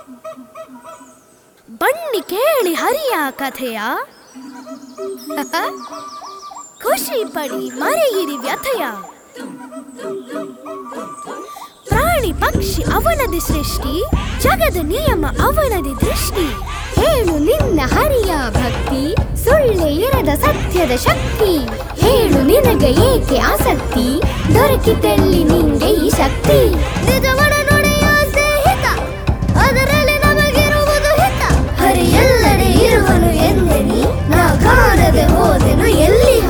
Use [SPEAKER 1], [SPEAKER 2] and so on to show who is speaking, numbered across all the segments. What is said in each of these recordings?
[SPEAKER 1] ಬನ್ನಿ ಕೇಳಿ ಹರಿಯ ಕಥೆಯ, ಖುಷಿ ಪಡಿ ಮರೆಯಿರಿ ವ್ಯಥೆಯ. ಪ್ರಾಣಿ ಪಕ್ಷಿ ಅವನದಿ ಸೃಷ್ಟಿ, ಜಗದ ನಿಯಮ ಅವನದಿ ದೃಷ್ಟಿ.
[SPEAKER 2] ಹೇಳು ನಿನ್ನ ಹರಿಯ ಭಕ್ತಿ, ಸುಳ್ಳೆ ಇರದ ಸತ್ಯದ ಶಕ್ತಿ. ಹೇಳು ನಿನಗೆ ಏಕೆ ಆಸಕ್ತಿ, ದೊರಕಿತೆಲ್ಲಿ ನಿಂಗೆ ಈ ಶಕ್ತಿ.
[SPEAKER 1] ನಿಜವನ ನುಡಿಯ ಸ್ನೇಹಿತ, ಅದರಲ್ಲಿ ನಮಗಿರುವುದು ಹಿತ.
[SPEAKER 2] ಹರಿಯೆಲ್ಲಡೆ ಇರುವನು ಎಂದೆನಿ, ನಾ ಕಾಣದೆ ಹೋದೆನು ಎಲ್ಲಿಹ.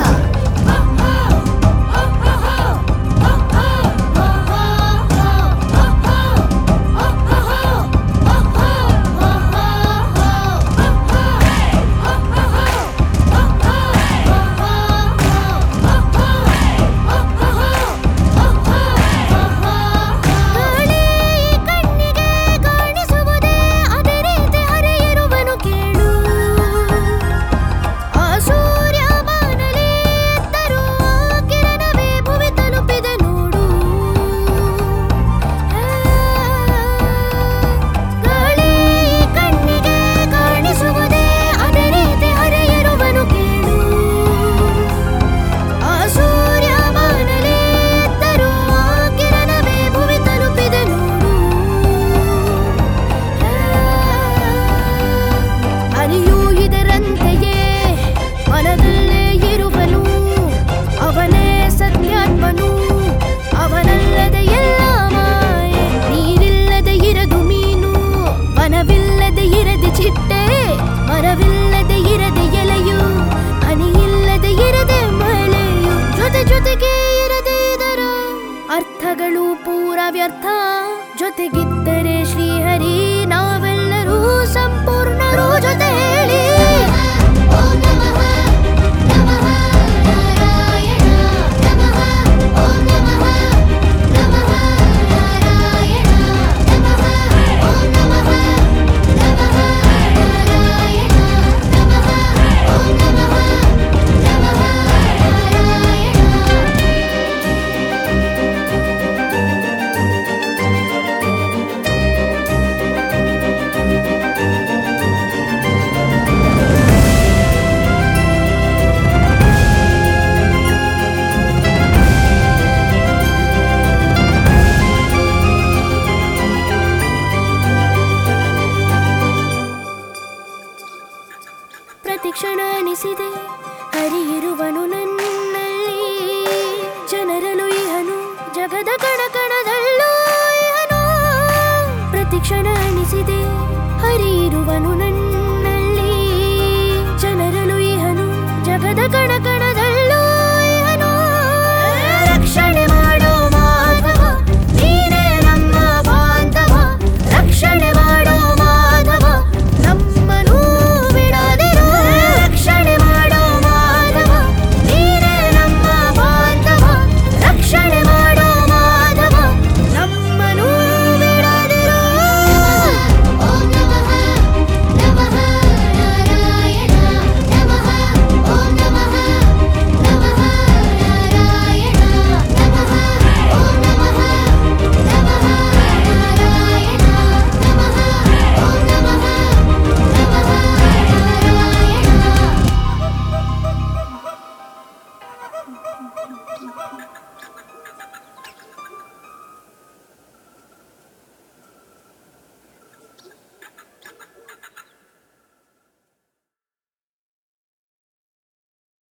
[SPEAKER 1] ಮರವಿಲ್ಲದೆ ಇರದೆ ಎಲೆಯು, ಹನಿಯಿಲ್ಲದೆ ಇರದೆ ಮಳೆಯು, ಜೊತೆ ಜೊತೆಗೆ ಇರದೆ ಇದರ ಅರ್ಥಗಳು ಪೂರ ವ್ಯರ್ಥ. ಜೊತೆಗಿದ್ದರೆ ಶ್ರೀಹರಿ, ನಾವೆಲ್ಲರೂ ಸಂಪೂರ್ಣರು. ಜೊತೆ ಹೇಳಿ ಪ್ರತಿಕ್ಷಣ ಅನಿಸಿದೆ ಹರಿಯಿರುವನು ನನ್ನಲ್ಲಿ. ಜನರಲು ಇಹನು, ಜಗದ ಕಣ ಕಣದಲ್ಲೂ ಇಹನು. ಪ್ರತಿಕ್ಷಣ ಅನಿಸಿದೆ ಹರಿಯಿರುವನು ನನ್ನ